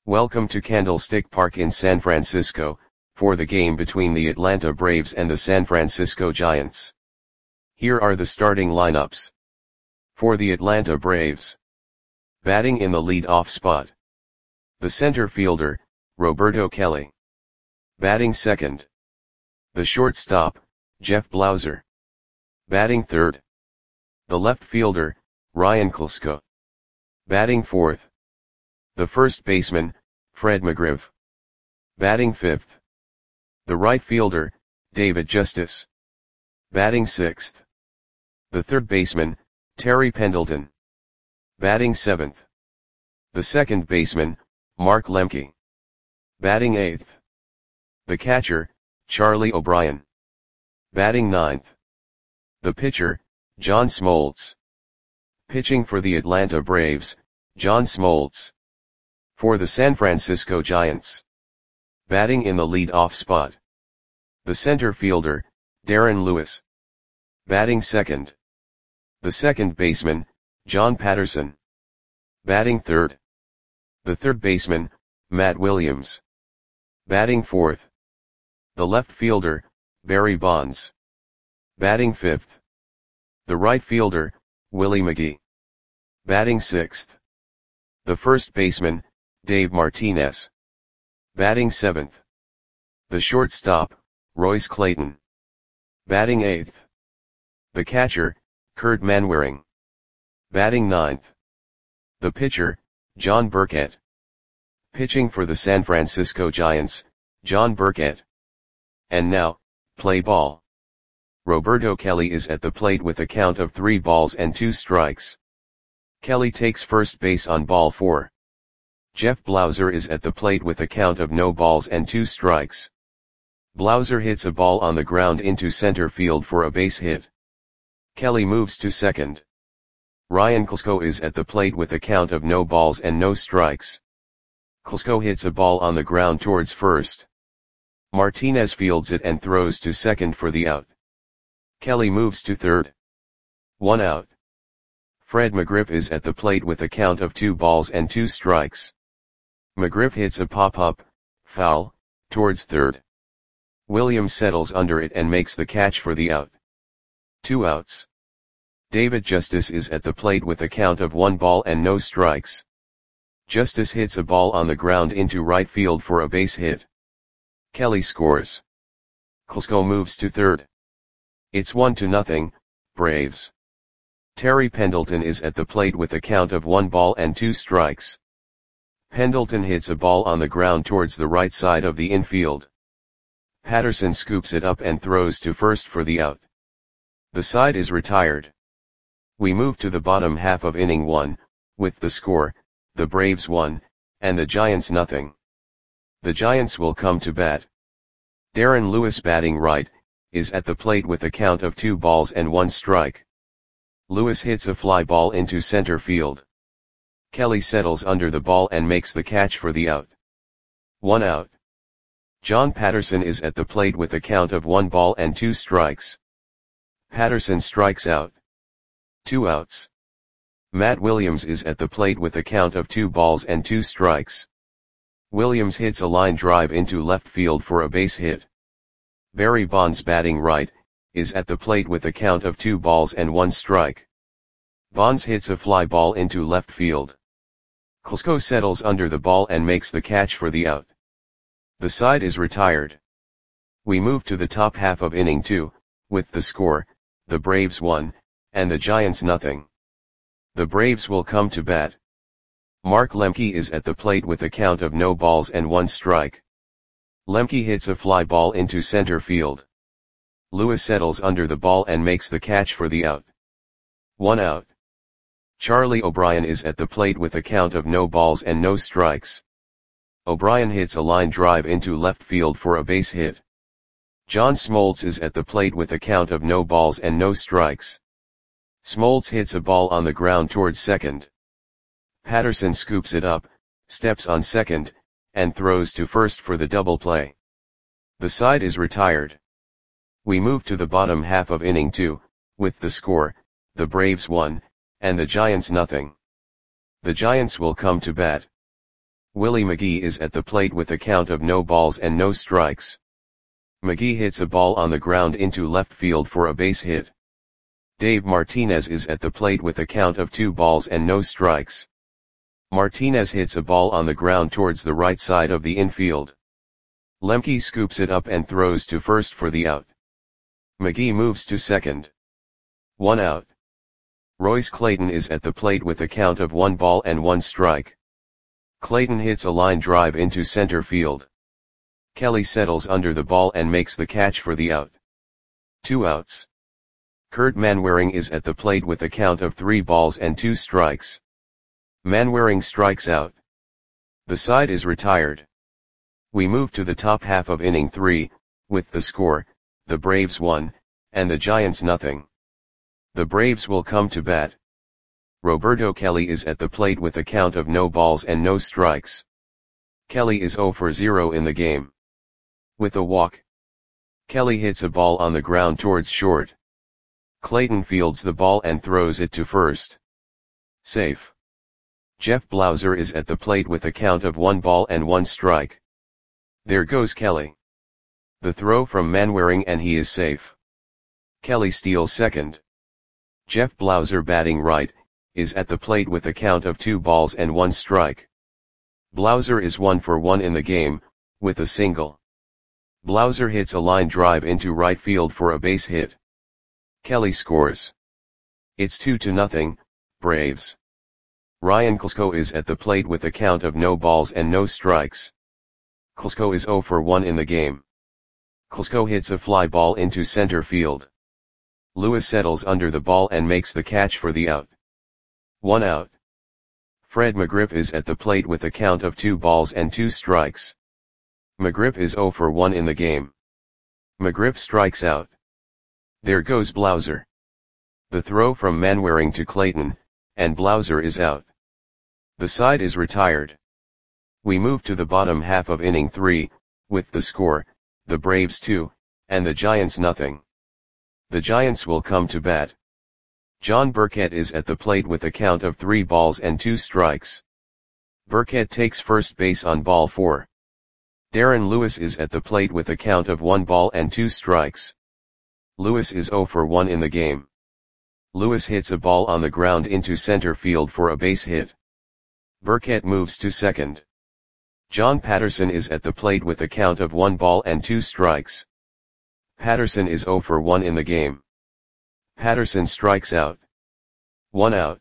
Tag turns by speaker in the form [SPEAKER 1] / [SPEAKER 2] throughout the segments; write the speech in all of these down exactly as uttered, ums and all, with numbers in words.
[SPEAKER 1] Welcome to Candlestick Park in San Francisco, for the game between the Atlanta Braves and the San Francisco Giants. Here are the starting lineups. For the Atlanta Braves. Batting in the lead-off spot. The center fielder, Roberto Kelly. Batting second. The shortstop, Jeff Blauser. Batting third. The left fielder, Ryan Klesko. Batting fourth. The first baseman, Fred McGriff. Batting fifth. The right fielder, David Justice. Batting sixth. The third baseman, Terry Pendleton. Batting seventh. The second baseman, Mark Lemke. Batting eighth. The catcher, Charlie O'Brien. Batting ninth. The pitcher, John Smoltz. Pitching for the Atlanta Braves, John Smoltz. For the San Francisco Giants. Batting in the lead-off spot. The center fielder, Darren Lewis. Batting second. The second baseman, John Patterson. Batting third. The third baseman, Matt Williams. Batting fourth. The left fielder, Barry Bonds. Batting fifth. The right fielder, Willie McGee. Batting sixth. The first baseman, Dave Martinez. Batting seventh. The shortstop, Royce Clayton. Batting eighth. The catcher, Kurt Manwaring. Batting ninth. The pitcher, John Burkett. Pitching for the San Francisco Giants, John Burkett. And now, play ball. Roberto Kelly is at the plate with a count of three balls and two strikes. Kelly takes first base on ball four. Jeff Blauser is at the plate with a count of no balls and two strikes. Blauser hits a ball on the ground into center field for a base hit. Kelly moves to second. Ryan Klesko is at the plate with a count of no balls and no strikes. Klesko hits a ball on the ground towards first. Martinez fields it and throws to second for the out. Kelly moves to third. One out. Fred McGriff is at the plate with a count of two balls and two strikes. McGriff hits a pop-up, foul, towards third. Williams settles under it and makes the catch for the out. Two outs. David Justice is at the plate with a count of one ball and no strikes. Justice hits a ball on the ground into right field for a base hit. Kelly scores. Klesko moves to third. It's one to nothing, Braves. Terry Pendleton is at the plate with a count of one ball and two strikes. Pendleton hits a ball on the ground towards the right side of the infield. Patterson scoops it up and throws to first for the out. The side is retired. We move to the bottom half of inning one, with the score, the Braves one, and the Giants nothing. The Giants will come to bat. Darren Lewis batting right, is at the plate with a count of two balls and one strike. Lewis hits a fly ball into center field. Kelly settles under the ball and makes the catch for the out. One out. John Patterson is at the plate with a count of one ball and two strikes. Patterson strikes out. Two outs. Matt Williams is at the plate with a count of two balls and two strikes. Williams hits a line drive into left field for a base hit. Barry Bonds batting right, is at the plate with a count of two balls and one strike. Bonds hits a fly ball into left field. Klesko settles under the ball and makes the catch for the out. The side is retired. We move to the top half of inning two, with the score, the Braves one, and the Giants nothing. The Braves will come to bat. Mark Lemke is at the plate with a count of no balls and one strike. Lemke hits a fly ball into center field. Lewis settles under the ball and makes the catch for the out. One out. Charlie O'Brien is at the plate with a count of no balls and no strikes. O'Brien hits a line drive into left field for a base hit. John Smoltz is at the plate with a count of no balls and no strikes. Smoltz hits a ball on the ground towards second. Patterson scoops it up, steps on second, and throws to first for the double play. The side is retired. We move to the bottom half of inning two, with the score, the Braves one, and the Giants nothing. The Giants will come to bat. Willie McGee is at the plate with a count of no balls and no strikes. McGee hits a ball on the ground into left field for a base hit. Dave Martinez is at the plate with a count of two balls and no strikes. Martinez hits a ball on the ground towards the right side of the infield. Lemke scoops it up and throws to first for the out. McGee moves to second. One out. Royce Clayton is at the plate with a count of one ball and one strike. Clayton hits a line drive into center field. Kelly settles under the ball and makes the catch for the out. Two outs. Kurt Manwaring is at the plate with a count of three balls and two strikes. Manwaring strikes out. The side is retired. We move to the top half of inning three, with the score, the Braves one, and the Giants nothing. The Braves will come to bat. Roberto Kelly is at the plate with a count of no balls and no strikes. Kelly is zero for zero in the game. With a walk. Kelly hits a ball on the ground towards short. Clayton fields the ball and throws it to first. Safe. Jeff Blauser is at the plate with a count of one ball and one strike. There goes Kelly. The throw from Manwaring and he is safe. Kelly steals second. Jeff Blauser, batting right, is at the plate with a count of two balls and one strike. Blauser is one for one in the game, with a single. Blauser hits a line drive into right field for a base hit. Kelly scores. It's two to nothing, Braves. Ryan Klesko is at the plate with a count of no balls and no strikes. Klesko is zero for one in the game. Klesko hits a fly ball into center field. Lewis settles under the ball and makes the catch for the out. One out. Fred McGriff is at the plate with a count of two balls and two strikes. McGriff is zero for one in the game. McGriff strikes out. There goes Blauser. The throw from Manwaring to Clayton, and Blauser is out. The side is retired. We move to the bottom half of inning three, with the score, the Braves two, and the Giants nothing. The Giants will come to bat. John Burkett is at the plate with a count of three balls and two strikes. Burkett takes first base on ball four. Darren Lewis is at the plate with a count of one ball and two strikes. Lewis is zero for one in the game. Lewis hits a ball on the ground into center field for a base hit. Burkett moves to second. John Patterson is at the plate with a count of one ball and two strikes. Patterson is zero for one in the game. Patterson strikes out. One out.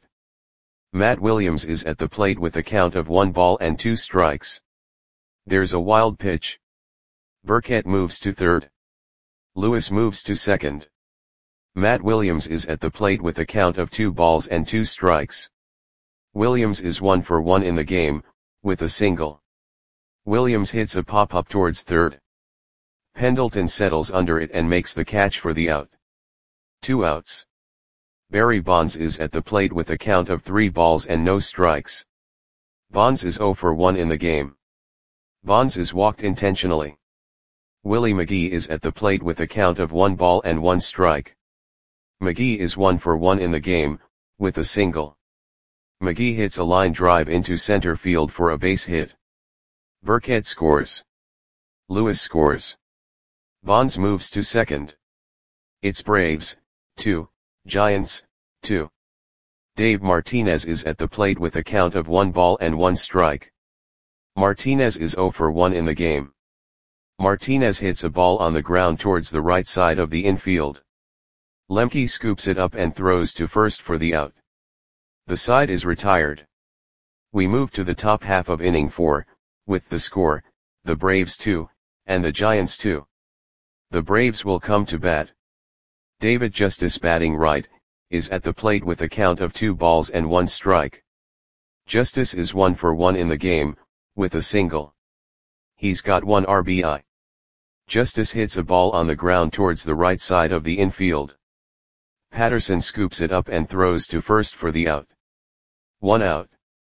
[SPEAKER 1] Matt Williams is at the plate with a count of one ball and two strikes. There's a wild pitch. Burkett moves to third. Lewis moves to second. Matt Williams is at the plate with a count of two balls and two strikes. Williams is one for one in the game, with a single. Williams hits a pop-up towards third. Pendleton settles under it and makes the catch for the out. Two outs. Barry Bonds is at the plate with a count of three balls and no strikes. Bonds is zero for one in the game. Bonds is walked intentionally. Willie McGee is at the plate with a count of one ball and one strike. McGee is one for one in the game, with a single. McGee hits a line drive into center field for a base hit. Burkett scores. Lewis scores. Bonds moves to second. It's Braves, two, Giants, two. Dave Martinez is at the plate with a count of one ball and one strike. Martinez is zero for one in the game. Martinez hits a ball on the ground towards the right side of the infield. Lemke scoops it up and throws to first for the out. The side is retired. We move to the top half of inning four, with the score, the Braves two, and the Giants two. The Braves will come to bat. David Justice, batting right, is at the plate with a count of two balls and one strike. Justice is one for one in the game, with a single. He's got one R B I. Justice hits a ball on the ground towards the right side of the infield. Patterson scoops it up and throws to first for the out. One out.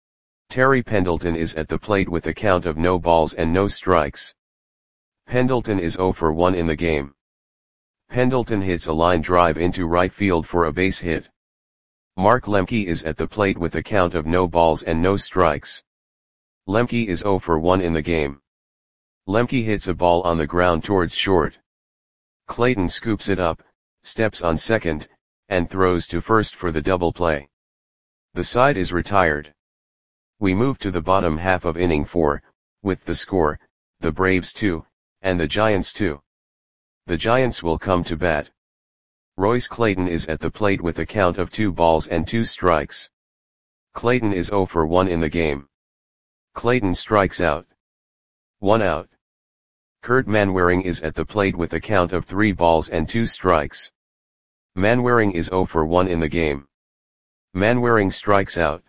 [SPEAKER 1] Terry Pendleton is at the plate with a count of no balls and no strikes. Pendleton is zero for one in the game. Pendleton hits a line drive into right field for a base hit. Mark Lemke is at the plate with a count of no balls and no strikes. Lemke is zero for one in the game. Lemke hits a ball on the ground towards short. Clayton scoops it up, steps on second, and throws to first for the double play. The side is retired. We move to the bottom half of inning four, with the score, the Braves two, and the Giants two. The Giants will come to bat. Royce Clayton is at the plate with a count of two balls and two strikes. Clayton is zero for one in the game. Clayton strikes out. One out. Kurt Manwaring is at the plate with a count of three balls and two strikes. Manwaring is zero for one in the game. Manwaring strikes out.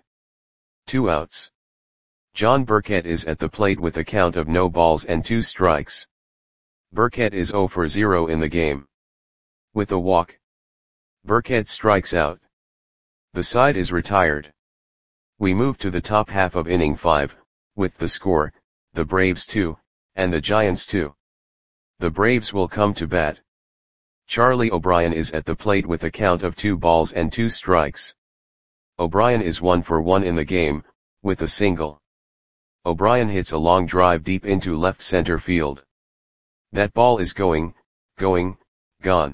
[SPEAKER 1] Two outs. John Burkett is at the plate with a count of no balls and two strikes. Burkett is zero for zero in the game. With a walk. Burkett strikes out. The side is retired. We move to the top half of inning five, with the score, the Braves two, and the Giants two. The Braves will come to bat. Charlie O'Brien is at the plate with a count of two balls and two strikes. O'Brien is one for one in the game, with a single. O'Brien hits a long drive deep into left center field. That ball is going, going, gone.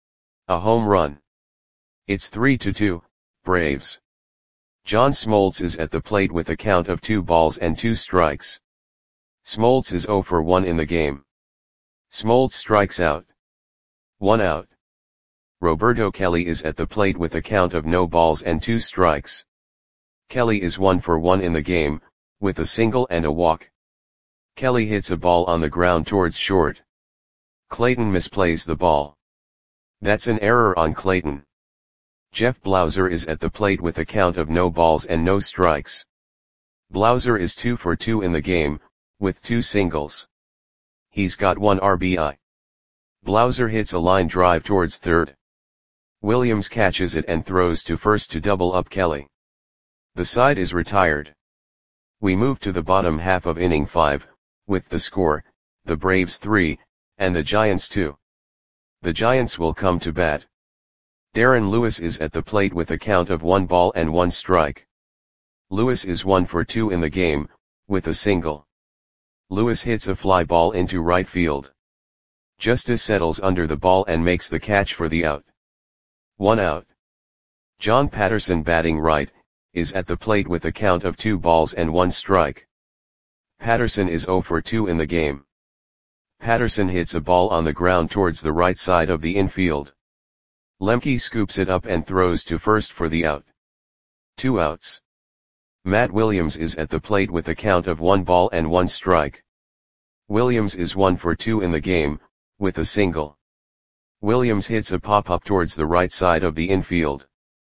[SPEAKER 1] A home run. It's three to two, Braves. John Smoltz is at the plate with a count of two balls and two strikes. Smoltz is zero for one in the game. Smoltz strikes out. One out. Roberto Kelly is at the plate with a count of no balls and two strikes. Kelly is one for one in the game, with a single and a walk. Kelly hits a ball on the ground towards short. Clayton misplays the ball. That's an error on Clayton. Jeff Blauser is at the plate with a count of no balls and no strikes. Blauser is two for two in the game, with two singles. He's got one R B I. Blauser hits a line drive towards third. Williams catches it and throws to first to double up Kelly. The side is retired. We move to the bottom half of inning five, with the score, the Braves three, and the Giants two. The Giants will come to bat. Darren Lewis is at the plate with a count of one ball and one strike. Lewis is one for two in the game, with a single. Lewis hits a fly ball into right field. Justice settles under the ball and makes the catch for the out. One out. John Patterson, batting right, is at the plate with a count of two balls and one strike. Patterson is zero for two in the game. Patterson hits a ball on the ground towards the right side of the infield. Lemke scoops it up and throws to first for the out. Two outs. Matt Williams is at the plate with a count of one ball and one strike. Williams is one for two in the game, with a single. Williams hits a pop-up towards the right side of the infield.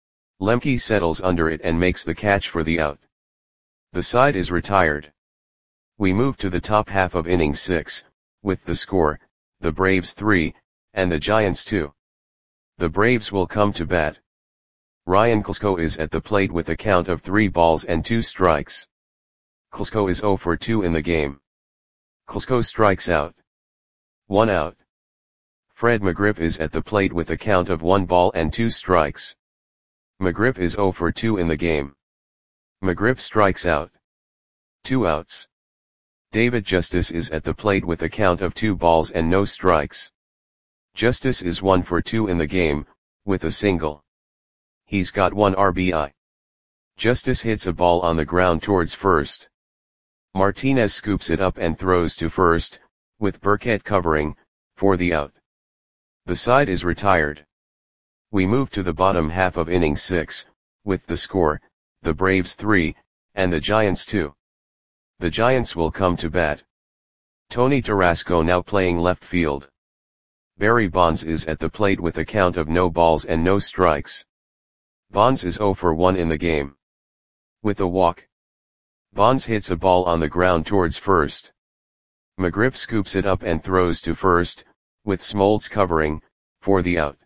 [SPEAKER 1] Lemke settles under it and makes the catch for the out. The side is retired. We move to the top half of inning six, with the score, the Braves three, and the Giants two. The Braves will come to bat. Ryan Klesko is at the plate with a count of three balls and two strikes. Klesko is zero for two in the game. Klesko strikes out. One out. Fred McGriff is at the plate with a count of one ball and two strikes. McGriff is zero for two in the game. McGriff strikes out. Two outs. David Justice is at the plate with a count of two balls and no strikes. Justice is one for two in the game, with a single. He's got one R B I. Justice hits a ball on the ground towards first. Martinez scoops it up and throws to first, with Burkett covering, for the out. The side is retired. We move to the bottom half of inning six, with the score, the Braves three, and the Giants two. The Giants will come to bat. Tony Tarasco now playing left field. Barry Bonds is at the plate with a count of no balls and no strikes. Bonds is zero for one in the game. With a walk. Bonds hits a ball on the ground towards first. McGriff scoops it up and throws to first, with Smoltz covering, for the out.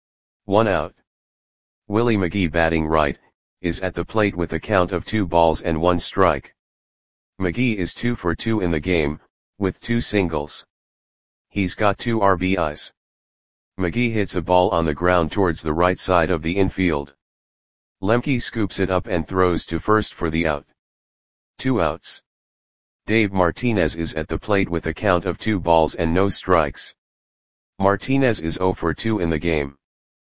[SPEAKER 1] One out. Willie McGee, batting right, is at the plate with a count of two balls and one strike. McGee is two for two in the game, with two singles. He's got two R B Is. McGee hits a ball on the ground towards the right side of the infield. Lemke scoops it up and throws to first for the out. Two outs. Dave Martinez is at the plate with a count of two balls and no strikes. Martinez is zero for two in the game.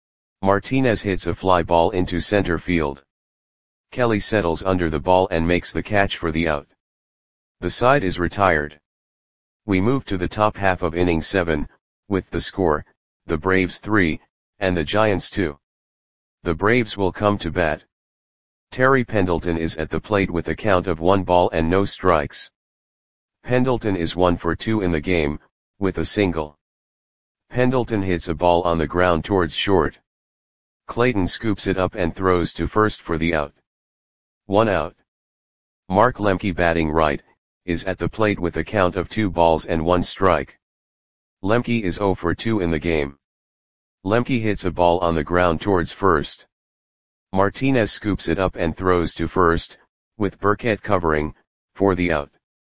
[SPEAKER 1] Martinez hits a fly ball into center field. Kelly settles under the ball and makes the catch for the out. The side is retired. We move to the top half of inning seven, with the score, the Braves three, and the Giants two. The Braves will come to bat. Terry Pendleton is at the plate with a count of one ball and no strikes. Pendleton is one for two in the game, with a single. Pendleton hits a ball on the ground towards short. Clayton scoops it up and throws to first for the out. One out. Mark Lemke, batting right, is at the plate with a count of two balls and one strike. Lemke is zero for two in the game. Lemke hits a ball on the ground towards first. Martinez scoops it up and throws to first, with Burkett covering, for the out.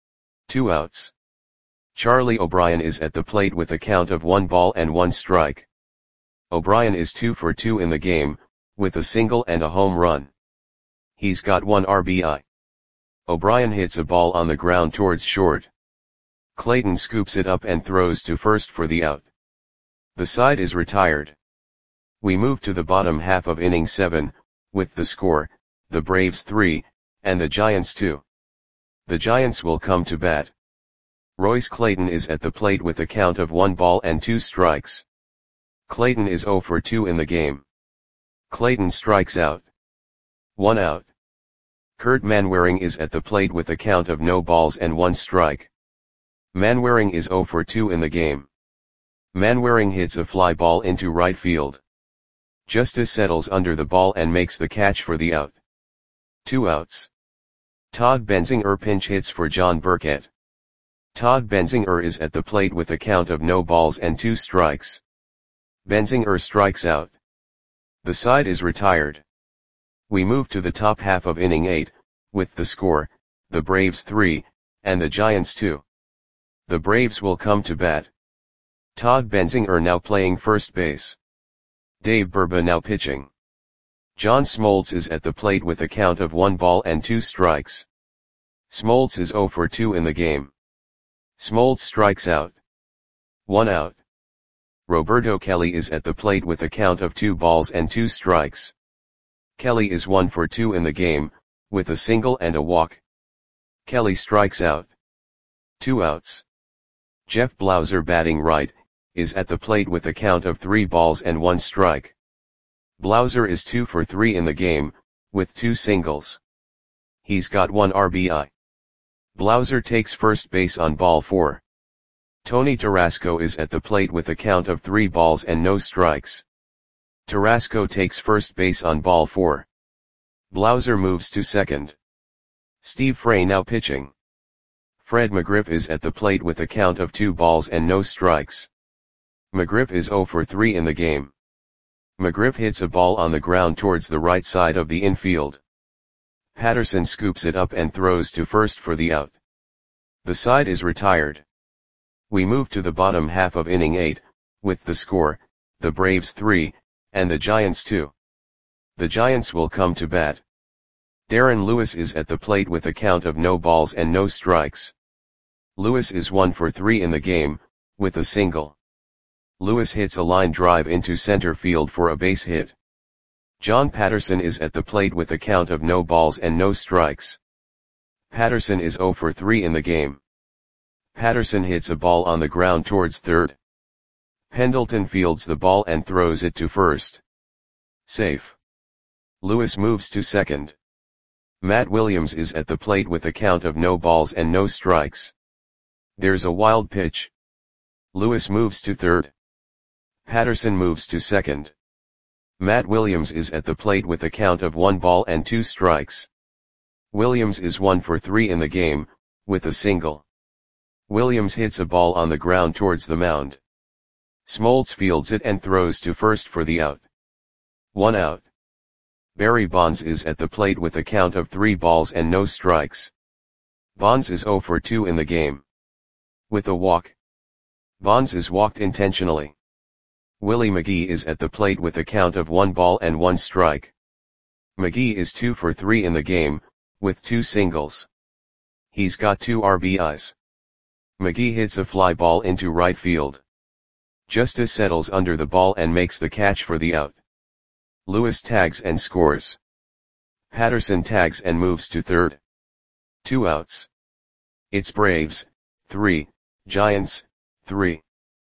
[SPEAKER 1] Two outs. Charlie O'Brien is at the plate with a count of one ball and one strike. O'Brien is two for two in the game, with a single and a home run. He's got one R B I. O'Brien hits a ball on the ground towards short. Clayton scoops it up and throws to first for the out. The side is retired. We move to the bottom half of inning seven, with the score, the Braves three, and the Giants two. The Giants will come to bat. Royce Clayton is at the plate with a count of one ball and two strikes. Clayton is zero for two in the game. Clayton strikes out. One out. Kurt Manwaring is at the plate with a count of no balls and one strike. Manwaring is zero for two in the game. Manwaring hits a fly ball into right field. Justice settles under the ball and makes the catch for the out. Two outs. Todd Benzinger pinch hits for John Burkett. Todd Benzinger is at the plate with a count of no balls and two strikes. Benzinger strikes out. The side is retired. We move to the top half of inning eight, with the score, the Braves three, and the Giants two. The Braves will come to bat. Todd Benzinger now playing first base. Dave Burba now pitching. John Smoltz is at the plate with a count of one ball and two strikes. Smoltz is zero for two in the game. Smoltz strikes out. One out. Roberto Kelly is at the plate with a count of two balls and two strikes. Kelly is one for two in the game, with a single and a walk. Kelly strikes out. Two outs. Jeff Blauser, batting right, is at the plate with a count of three balls and one strike. Blauser is two for three in the game, with two singles. He's got one R B I. Blauser takes first base on ball four. Tony Tarasco is at the plate with a count of three balls and no strikes. Tarasco takes first base on ball four. Blauser moves to second. Steve Frey now pitching. Fred McGriff is at the plate with a count of two balls and no strikes. McGriff is zero for three in the game. McGriff hits a ball on the ground towards the right side of the infield. Patterson scoops it up and throws to first for the out. The side is retired. We move to the bottom half of inning eight, with the score, the Braves three, and the Giants two. The Giants will come to bat. Darren Lewis is at the plate with a count of no balls and no strikes. Lewis is one for three in the game, with a single. Lewis hits a line drive into center field for a base hit. John Patterson is at the plate with a count of no balls and no strikes. Patterson is zero for three in the game. Patterson hits a ball on the ground towards third. Pendleton fields the ball and throws it to first. Safe. Lewis moves to second. Matt Williams is at the plate with a count of no balls and no strikes. There's a wild pitch. Lewis moves to third. Patterson moves to second. Matt Williams is at the plate with a count of one ball and two strikes. Williams is one for three in the game, with a single. Williams hits a ball on the ground towards the mound. Smoltz fields it and throws to first for the out. One out. Barry Bonds is at the plate with a count of three balls and no strikes. Bonds is zero for two in the game. With a walk. Bonds is walked intentionally. Willie McGee is at the plate with a count of one ball and one strike. McGee is two for three in the game, with two singles. He's got two R B Is. McGee hits a fly ball into right field. Justice settles under the ball and makes the catch for the out. Lewis tags and scores. Patterson tags and moves to third. Two outs. It's Braves, three, Giants, three.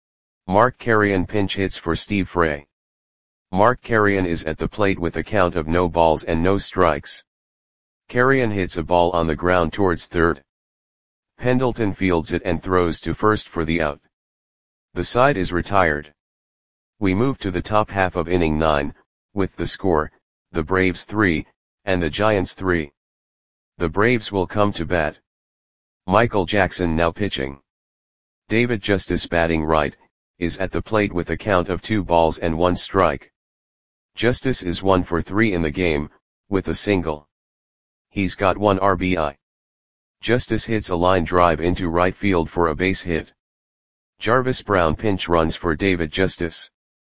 [SPEAKER 1] Mark Carrion pinch hits for Steve Frey. Mark Carrion is at the plate with a count of no balls and no strikes. Carrion hits a ball on the ground towards third. Pendleton fields it and throws to first for the out. The side is retired. We move to the top half of inning nine, with the score, the Braves three, and the Giants three. The Braves will come to bat. Michael Jackson now pitching. David Justice batting right, is at the plate with a count of two balls and one strike. Justice is one for three in the game, with a single. He's got one R B I. Justice hits a line drive into right field for a base hit. Jarvis Brown pinch runs for David Justice.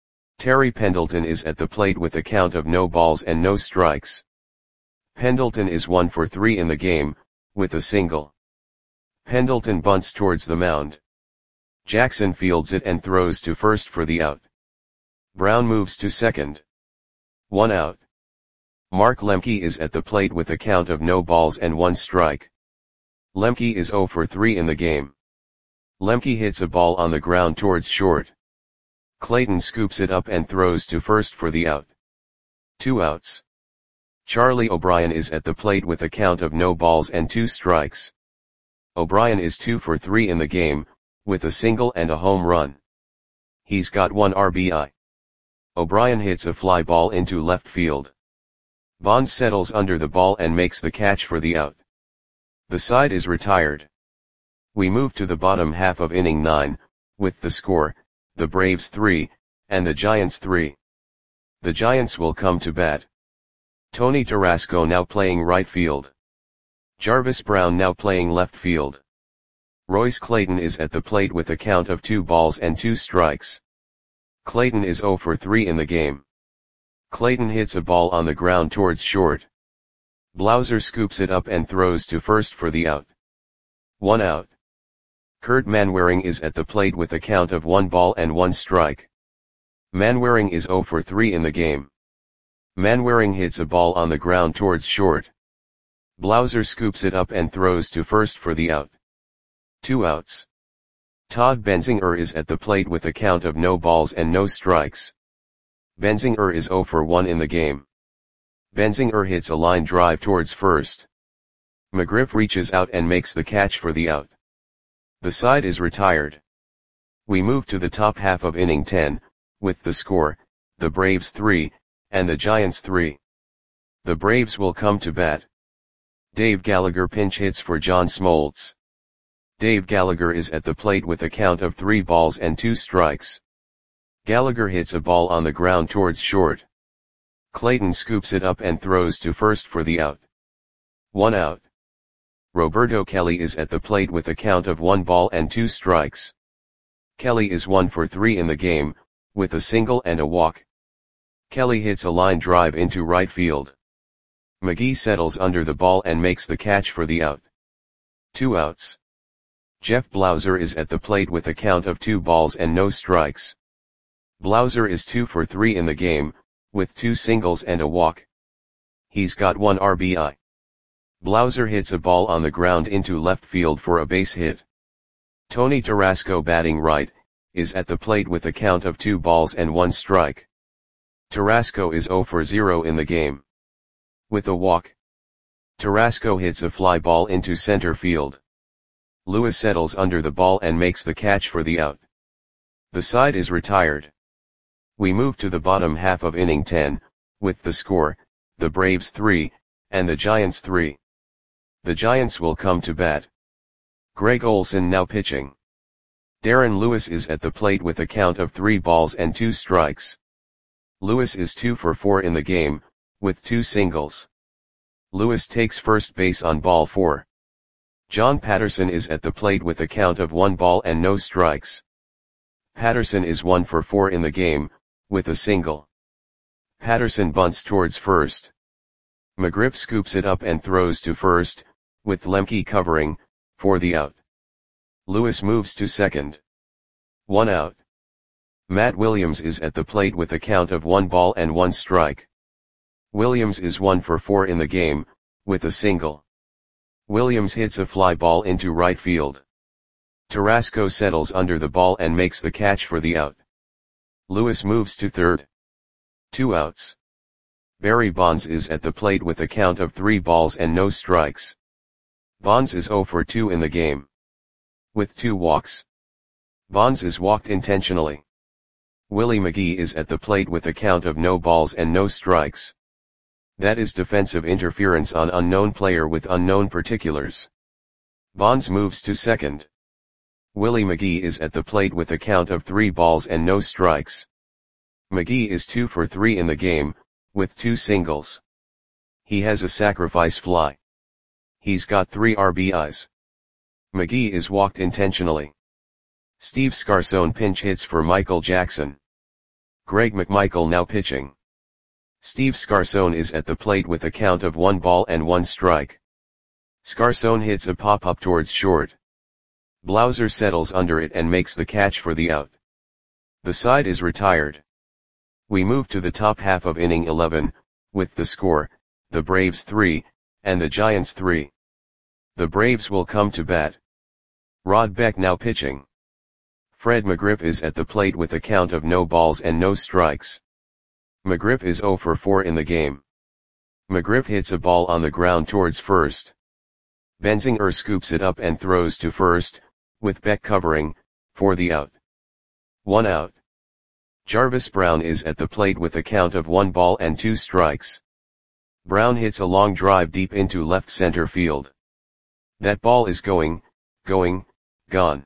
[SPEAKER 1] Terry Pendleton is at the plate with a count of no balls and no strikes. Pendleton is one for three in the game, with a single. Pendleton bunts towards the mound. Jackson fields it and throws to first for the out. Brown moves to second. One out. Mark Lemke is at the plate with a count of no balls and one strike. Lemke is zero for three in the game. Lemke hits a ball on the ground towards short. Clayton scoops it up and throws to first for the out. Two outs. Charlie O'Brien is at the plate with a count of no balls and two strikes. O'Brien is two for three in the game, with a single and a home run. He's got one R B I. O'Brien hits a fly ball into left field. Bonds settles under the ball and makes the catch for the out. The side is retired. We move to the bottom half of inning nine, with the score, the Braves three, and the Giants three. The Giants will come to bat. Tony Tarasco now playing right field. Jarvis Brown now playing left field. Royce Clayton is at the plate with a count of two balls and two strikes. Clayton is zero for three in the game. Clayton hits a ball on the ground towards short. Blauser scoops it up and throws to first for the out. One out. Kurt Manwaring is at the plate with a count of one ball and one strike. Manwaring is zero for three in the game. Manwaring hits a ball on the ground towards short. Blauser scoops it up and throws to first for the out. Two outs. Todd Benzinger is at the plate with a count of no balls and no strikes. Benzinger is zero for one in the game. Benzinger hits a line drive towards first. McGriff reaches out and makes the catch for the out. The side is retired. We move to the top half of inning ten, with the score, the Braves three, and the Giants three. The Braves will come to bat. Dave Gallagher pinch hits for John Smoltz. Dave Gallagher is at the plate with a count of three balls and two strikes. Gallagher hits a ball on the ground towards short. Clayton scoops it up and throws to first for the out. One out. Roberto Kelly is at the plate with a count of one ball and two strikes. Kelly is one for three in the game, with a single and a walk. Kelly hits a line drive into right field. McGee settles under the ball and makes the catch for the out. Two outs. Jeff Blauser is at the plate with a count of two balls and no strikes. Blauser is two for three in the game, with two singles and a walk. He's got one R B I. Blauser hits a ball on the ground into left field for a base hit. Tony Tarasco batting right, is at the plate with a count of two balls and one strike. Tarasco is zero for zero in the game. With a walk. Tarasco hits a fly ball into center field. Lewis settles under the ball and makes the catch for the out. The side is retired. We move to the bottom half of inning ten, with the score, the Braves three, and the Giants three. The Giants will come to bat. Greg Olson now pitching. Darren Lewis is at the plate with a count of three balls and two strikes. Lewis is two for four in the game, with two singles. Lewis takes first base on ball four. John Patterson is at the plate with a count of one ball and no strikes. Patterson is one for four in the game, with a single. Patterson bunts towards first. McGriff scoops it up and throws to first, with Lemke covering, for the out. Lewis moves to second. One out. Matt Williams is at the plate with a count of one ball and one strike. Williams is one for four in the game, with a single. Williams hits a fly ball into right field. Tarasco settles under the ball and makes the catch for the out. Lewis moves to third. Two outs. Barry Bonds is at the plate with a count of three balls and no strikes. Bonds is zero for two in the game, with two walks. Bonds is walked intentionally. Willie McGee is at the plate with a count of no balls and no strikes. That is defensive interference on unknown player with unknown particulars. Bonds moves to second. Willie McGee is at the plate with a count of three balls and no strikes. McGee is two for three in the game, with two singles. He has a sacrifice fly. He's got three R B Is. McGee is walked intentionally. Steve Scarcone pinch hits for Michael Jackson. Greg McMichael now pitching. Steve Scarcone is at the plate with a count of one ball and one strike. Scarcone hits a pop-up towards short. Blauser settles under it and makes the catch for the out. The side is retired. We move to the top half of inning eleven, with the score, the Braves three, and the Giants three. The Braves will come to bat. Rod Beck now pitching. Fred McGriff is at the plate with a count of no balls and no strikes. McGriff is zero for four in the game. McGriff hits a ball on the ground towards first. Benzinger scoops it up and throws to first, with Beck covering, for the out. One out. Jarvis Brown is at the plate with a count of one ball and two strikes. Brown hits a long drive deep into left center field. That ball is going, going, gone.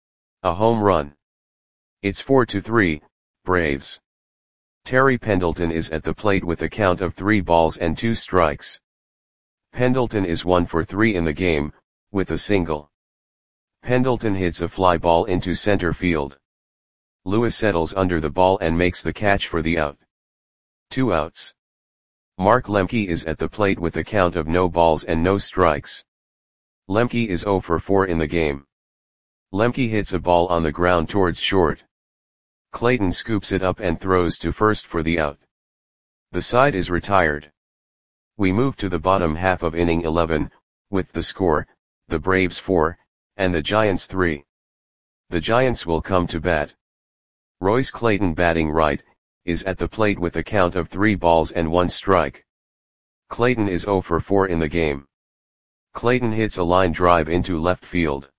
[SPEAKER 1] A home run. It's four to three, Braves. Terry Pendleton is at the plate with a count of three balls and two strikes. Pendleton is one for three in the game, with a single. Pendleton hits a fly ball into center field. Lewis settles under the ball and makes the catch for the out. Two outs. Mark Lemke is at the plate with a count of no balls and no strikes. Lemke is zero for four in the game. Lemke hits a ball on the ground towards short. Clayton scoops it up and throws to first for the out. The side is retired. We move to the bottom half of inning eleven, with the score, the Braves four, and the Giants three. The Giants will come to bat. Royce Clayton batting right, is at the plate with a count of three balls and one strike. Clayton is zero for four in the game. Clayton hits a line drive into left field.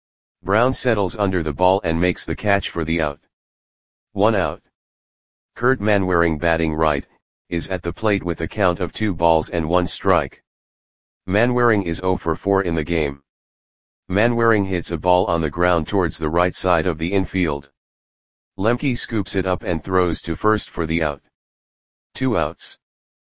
[SPEAKER 1] Brown settles under the ball and makes the catch for the out. One out. Kurt Manwaring batting right, is at the plate with a count of two balls and one strike. Manwaring is zero for four in the game. Manwaring hits a ball on the ground towards the right side of the infield. Lemke scoops it up and throws to first for the out. Two outs.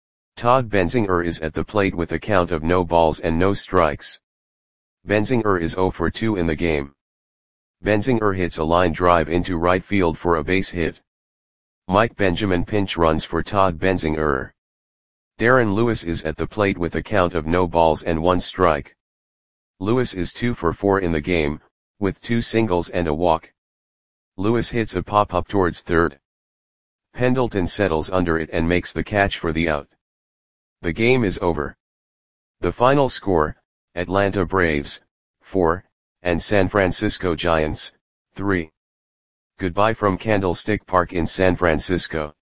[SPEAKER 1] Todd Benzinger is at the plate with a count of no balls and no strikes. Benzinger is zero for two in the game. Benzinger hits a line drive into right field for a base hit. Mike Benjamin pinch runs for Todd Benzinger. Darren Lewis is at the plate with a count of no balls and one strike. Lewis is two for four in the game, with two singles and a walk. Lewis hits a pop-up towards third. Pendleton settles under it and makes the catch for the out. The game is over. The final score, Atlanta Braves, four, and San Francisco Giants, three. Goodbye from Candlestick Park in San Francisco.